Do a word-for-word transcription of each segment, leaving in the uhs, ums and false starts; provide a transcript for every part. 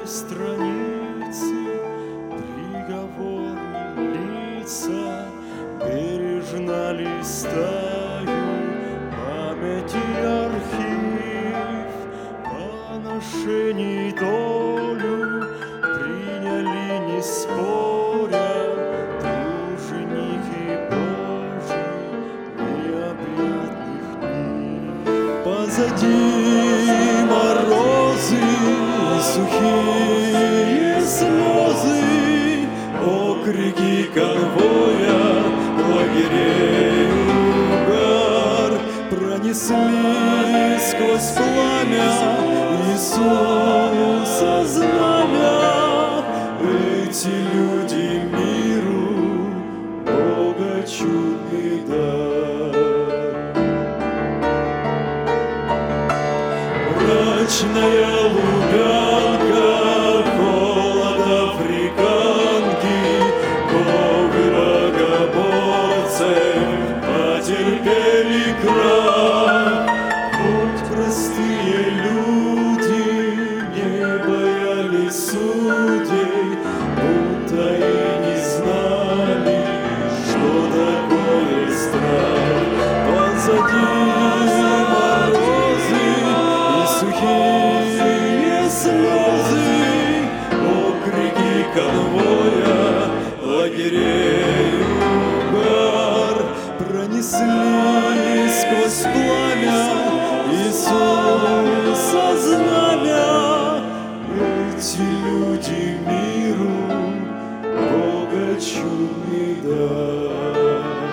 страницы, приговоры лица бережно листаю, памяти архив поношений долю приняли не споря труженики Божьи необъятных дней. Позади морозы и сухие слезы, окрики конвоя, лагерей угар пронеслись сквозь пламя Иисуса знамя. Эти люди миру Бога чудный дар. Мрачная лубянка, холод африканки, ковы богоборцев потерпели крах. Хоть простые люди не боялись судей, будто и не знали, что такое страх. Позади морозы и сухие слезы, окрики конвоя, лагерей угар пронеслись сквозь пламя Иисуса знамя. Эти люди миру Бога чудный дар.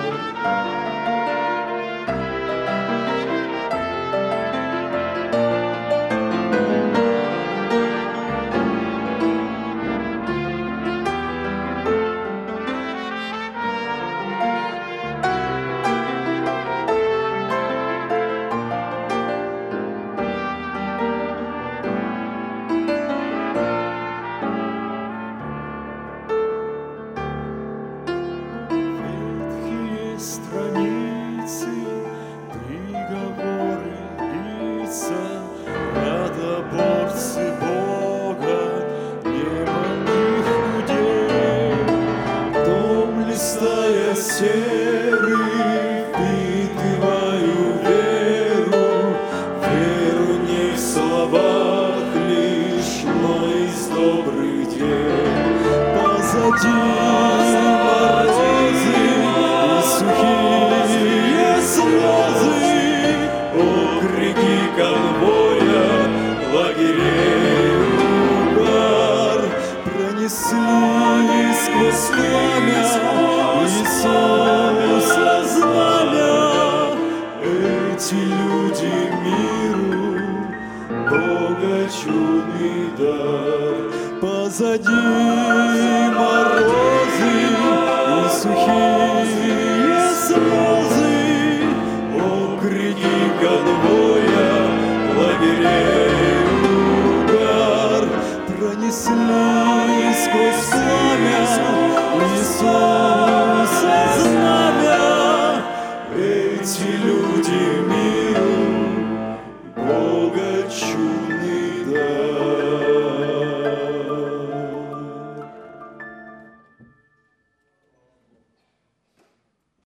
Страницы, приговоры лица, рядоборцы Бога, немолодых людей. Дом листая серый, впитываю веру, веру не в словах лишь, но из добрых дел. Позади морозы сухие слезы, окрики конвоя, лагерей угар пронеслись сквозь пламя Иисуса знамя. Эти люди миру Бога чудный дар. Позади морозы и сухие слезы, окрики конвоя,